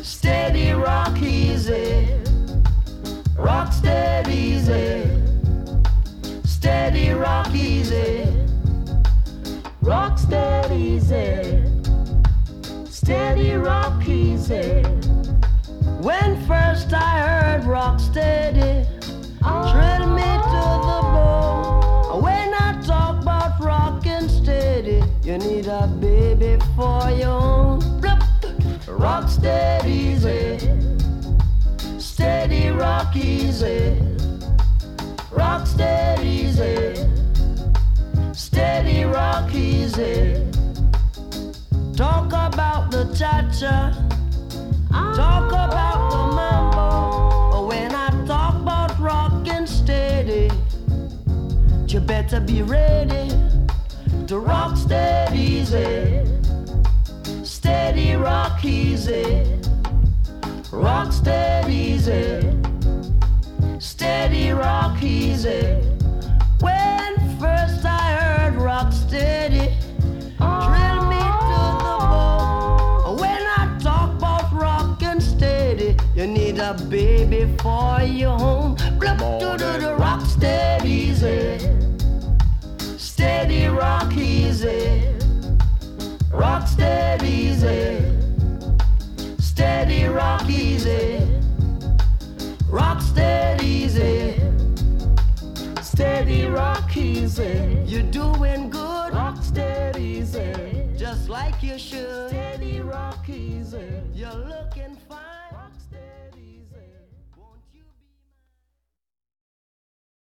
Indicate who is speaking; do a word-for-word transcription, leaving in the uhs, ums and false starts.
Speaker 1: Steady, rock easy. Rock steady, easy. Steady, rock easy. Rock steady, easy. Steady, rock easy. When first I heard rock steady, thrill me to the bone. When I talk about rockin' steady, you need a baby for your own. Rock steady, easy. Steady, rock easy. Rock steady, easy. Steady, rock easy. Talk about the cha-cha. Talk about the mambo. When I talk about rockin' steady, you better be ready to rock steady, easy. Steady, rock easy. Rock steady, easy. Steady, rock easy. When first I heard rock steady, thrill me to the bone. When I talk about rockin' steady, you need a baby for your home. Blup to the rock steady, easy. Steady, rock easy. Rock steady, easy. Steady, rock easy. Rock steady, easy. Steady, rock easy. You're doing good. Rock steady, easy. Just like you should.